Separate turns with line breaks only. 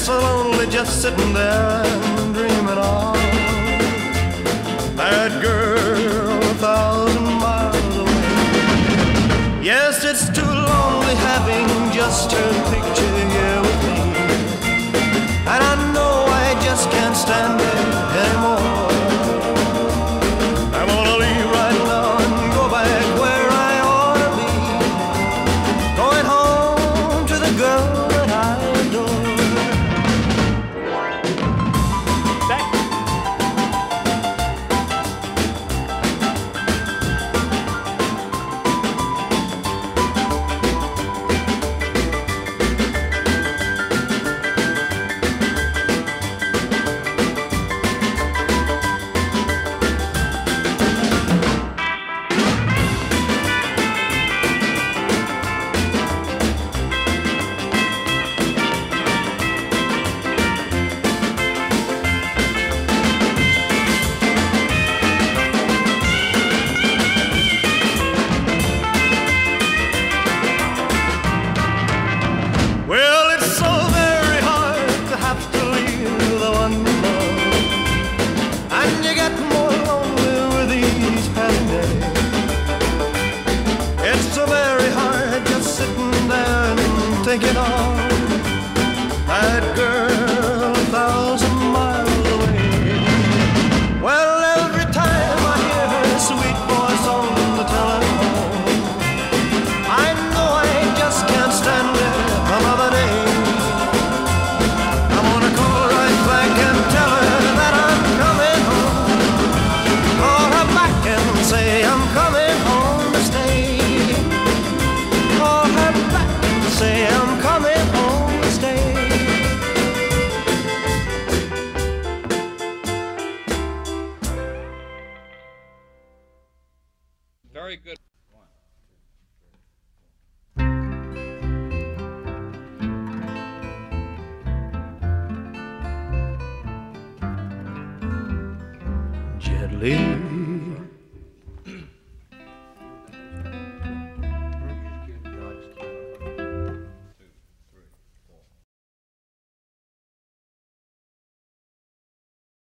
so lonely just sitting there and dreaming of that girl 1,000 miles away. Yes, it's too lonely having just her picture here with me, and I know I just can't stand it anymore. I'm gonna leave right now and go back where I ought to be, going home to the girl that I adore. Well, it's so very hard to have to leave the one you love, and you get more lonely with each passing day. It's so very hard just sitting there and thinking of that girl 1,000 miles away. Well, every time I hear her sweet voice on the telephone, I know I just can't stand it another day. I'm gonna call right back and tell her that I'm coming home. Call her back and say I'm coming home to stay. Call her back and say I'm coming home to stay.
Very good.
Gently